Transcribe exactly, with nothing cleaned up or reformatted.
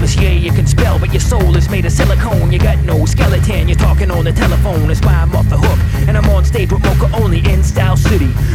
English, yeah, you can spell, but your soul is made of silicone. You got no skeleton, you're talking on the telephone. That's why I'm off the hook, and I'm on stage with Mocha only in Style City.